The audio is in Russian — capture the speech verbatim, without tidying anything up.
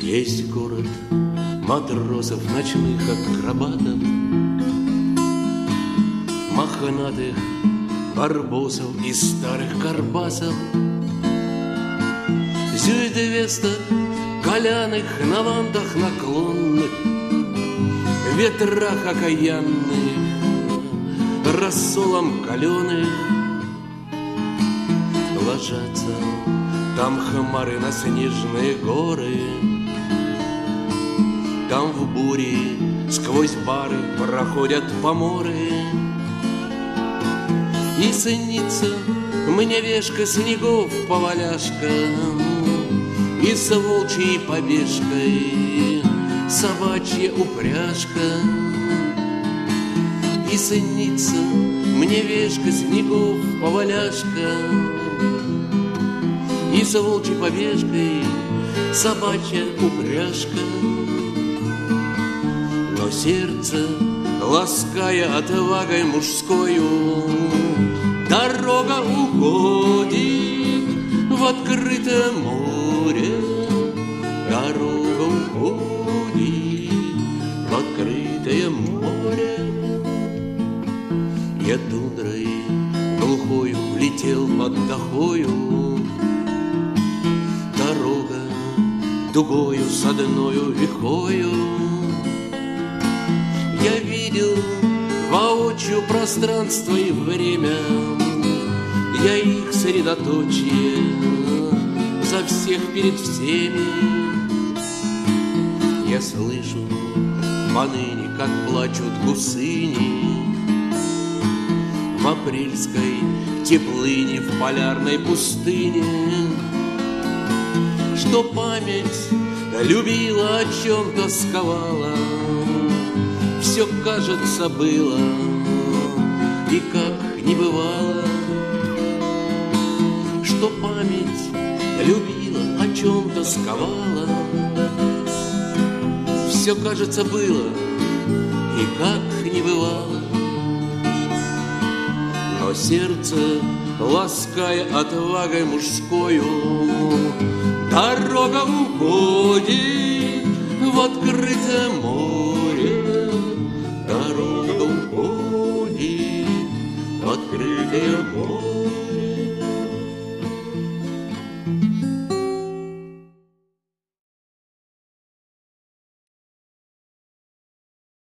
Есть город матросов, ночных акробатов, мохнатых барбосов и старых карбасов, зюйдевеста, коляных на вантах наклонных, ветрах окаянных, рассолом каленых. Ложатся там хмары на снежные горы, там в буре сквозь бары проходят поморы. И снится мне вешка снегов поваляшка, и с волчьей побежкой собачья упряжка. И снится мне вешка снегов поваляшка, и с волчьей побежкой собачья упряжка. Но сердце, лаская отвагой мужскою, дорога уходит в открытое море. Дорога уходит в открытое море. Я тундрой глухою летел под дохою, дорога дугою с одною векою. Я видел воочию пространство и время, я их средоточие за всех перед всеми. Я слышу поныне, как плачут гусыни в апрельской теплыне в полярной пустыне, что память любила, о чем тосковала, все, кажется, было, и как не бывало. Что память любила, о чем тосковала, все, кажется, было, и как не бывало. Но сердце, лаская отвагой мужскою, дорога уходит в открытое море. Дорога уходит в открытое море.